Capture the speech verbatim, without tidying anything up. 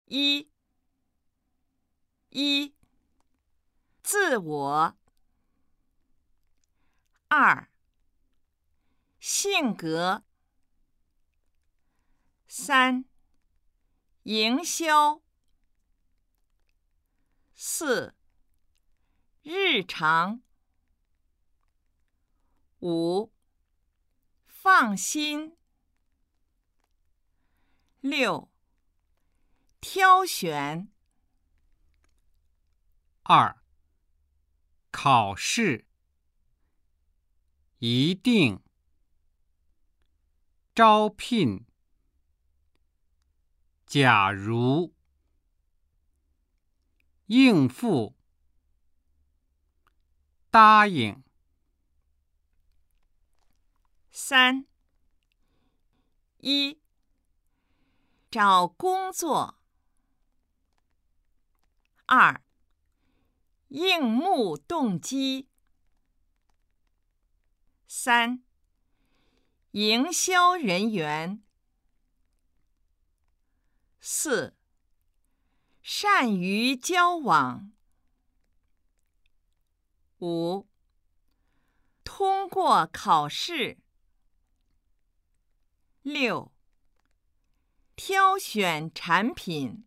一一自我。二性格。三营销。四日常。五放心。六挑选。 二考试。一定。招聘。假如。应付。答应。 三一找工作。二应募动机。三营销人员。四善于交往。五通过考试。六挑选产品。